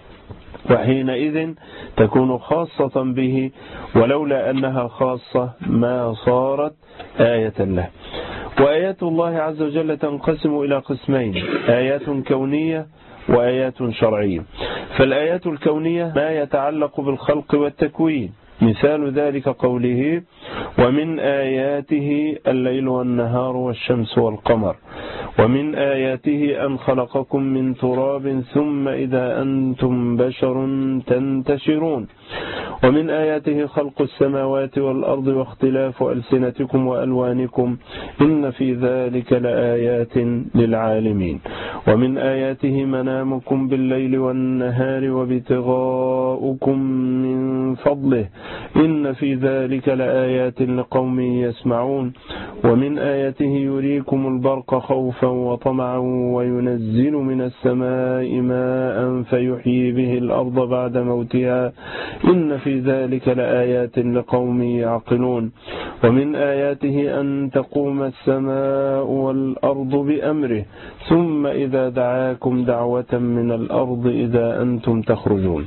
[SPEAKER 2] وحينئذ تكون خاصة به، ولولا أنها خاصة ما صارت آية له. وآيات الله عز وجل تنقسم إلى قسمين: آيات كونية وآيات شرعية. فالآيات الكونية ما يتعلق بالخلق والتكوين، مثال ذلك قوله: ومن آياته الليل والنهار والشمس والقمر، ومن آياته أن خلقكم من تراب ثم إذا أنتم بشر تنتشرون، ومن آياته خلق السماوات والأرض واختلاف ألسنتكم وألوانكم إن في ذلك لآيات للعالمين، ومن آياته منامكم بالليل والنهار وابتغاؤكم من فضله إن في ذلك لآيات لقوم يسمعون، ومن آياته يريكم البرق خوفا وطمعا وينزل من السماء ماء فيحيي به الأرض بعد موتها إن في ذلك لآيات لقوم يعقلون، ومن آياته أن تقوم السماء والأرض بأمره ثم إذا دعاكم دعوة من الأرض إذا أنتم تخرجون.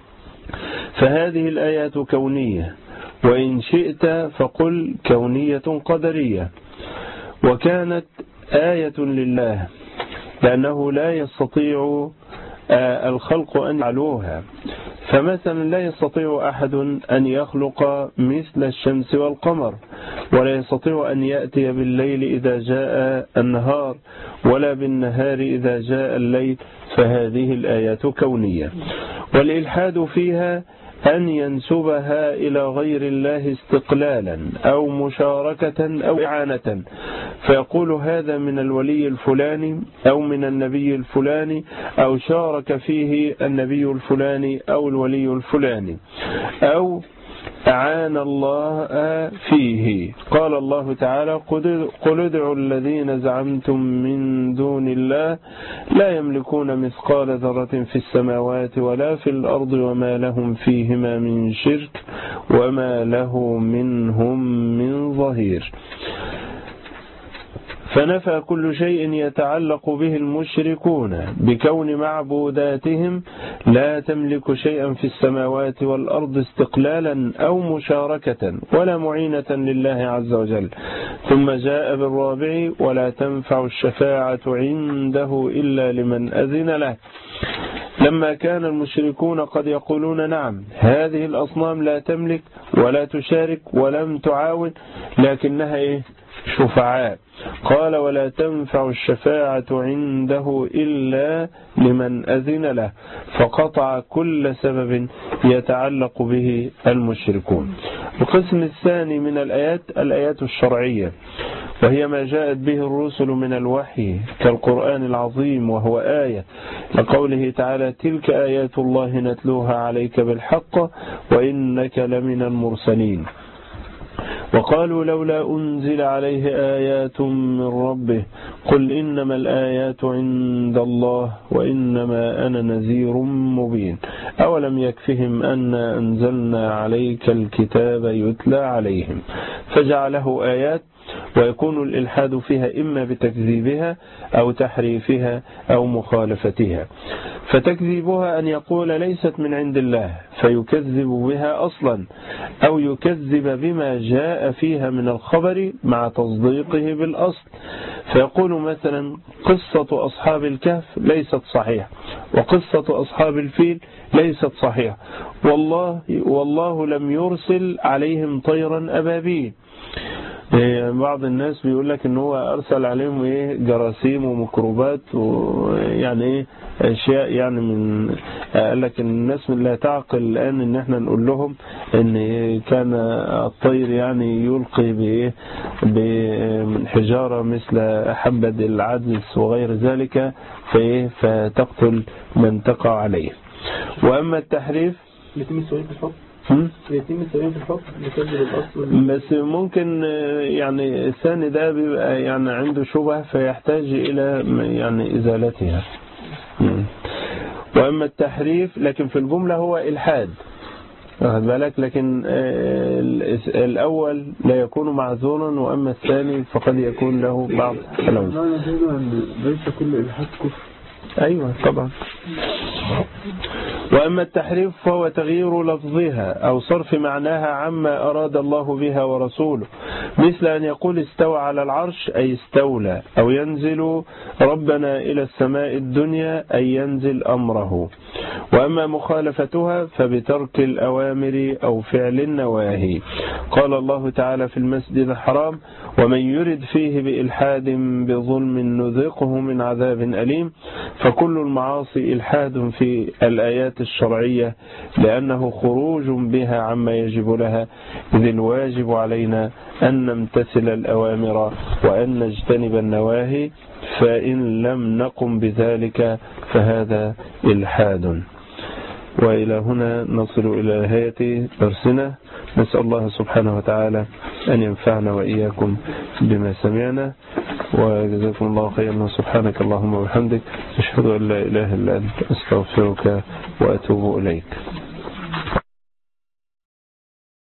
[SPEAKER 2] فهذه الآيات كونية، وإن شئت فقل كونية قدرية. وكانت آية لله لأنه لا يستطيع الخلق أن يعلوها، فمثلا لا يستطيع أحد أن يخلق مثل الشمس والقمر، ولا يستطيع أن يأتي بالليل إذا جاء النهار، ولا بالنهار إذا جاء الليل، فهذه الآيات كونية. والإلحاد فيها أن ينسبها إلى غير الله استقلالا أو مشاركة أو إعانة، فيقول هذا من الولي الفلاني أو من النبي الفلاني أو شارك فيه النبي الفلاني أو الولي الفلاني أو أعان الله فيه. قال الله تعالى: قل ادعوا الذين زعمتم من دون الله لا يملكون مثقال ذرة في السماوات ولا في الأرض وما لهم فيهما من شرك وما له منهم من ظهير. فنفى كل شيء يتعلق به المشركون بكون معبوداتهم لا تملك شيئا في السماوات والأرض استقلالا أو مشاركة ولا معينة لله عز وجل. ثم جاء بالرابع: ولا تنفع الشفاعة عنده إلا لمن أذن له. لما كان المشركون قد يقولون: نعم، هذه الأصنام لا تملك ولا تشارك ولم تعاون، لكنها شفعاء. قال ولا تنفع الشفاعة عنده إلا لمن أذن له، فقطع كل سبب يتعلق به المشركون. القسم الثاني من الآيات الشرعية، وهي ما جاءت به الرسل من الوحي كالقرآن العظيم، وهو آية لقوله تعالى تلك آيات الله نتلوها عليك بالحق وإنك لمن المرسلين. وقالوا لولا أنزل عليه آيات من ربه قل إنما الآيات عند الله وإنما أنا نذير مبين أولم يكفهم أن أنزلنا عليك الكتاب يتلى عليهم، فجعله آيات، ويكون الإلحاد فيها إما بتكذيبها أو تحريفها أو مخالفتها. فتكذيبها أن يقول ليست من عند الله فيكذب بها أصلا، أو يكذب بما جاء فيها من الخبر مع تصديقه بالأصل، فيقول مثلا قصة أصحاب الكهف ليست صحيحة، وقصة أصحاب الفيل ليست صحيحة، والله لم يرسل عليهم طيرا أبابيل. بعض الناس بيقول لك ان هو ارسل عليهم جراثيم وميكروبات ويعني اشياء، يعني من قال لك الناس من لا تعقل الان ان احنا نقول لهم ان كان الطير يعني يلقي بحجاره مثل حبة العدس وغير ذلك فتقتل من تقع عليه. واما التحريف
[SPEAKER 4] يتم السؤال بالحكم يتم السؤال في الحكم يكذب الأصل،
[SPEAKER 2] بس ممكن يعني الثاني ده بيبقى يعني عنده شبهة فيحتاج إلى يعني إزالتها. وأما التحريف لكن في الجملة هو إلحاد، واخد بالك، لكن الأول لا يكون معذورا، وأما الثاني فقد يكون له بعض العذر.
[SPEAKER 4] ليس كل إلحاد كفر.
[SPEAKER 2] أيوة طبعا. وأما التحريف فهو تغيير لفظها أو صرف معناها عما أراد الله بها ورسوله، مثل أن يقول استوى على العرش أي استولى، أو ينزل ربنا إلى السماء الدنيا أي ينزل أمره. وأما مخالفتها فبترك الأوامر أو فعل النواهي. قال الله تعالى في المسجد الحرام ومن يرد فيه بإلحاد بظلم نذقه من عذاب أليم. فكل المعاصي إلحاد في الآيات الشرعية لأنه خروج بها عما يجب لها، إذ الواجب علينا أن نمتثل الأوامر وأن نجتنب النواهي، فإن لم نقم بذلك فهذا إلحاد. وإلى هنا نصل إلى نهاية درسنا. نسأل الله سبحانه وتعالى أن ينفعنا وإياكم بما سمعنا، وجزاكم الله خيرا. سبحانك اللهم وبحمدك أشهد أن لا إله إلا أنت أستغفرك وأتوب إليك.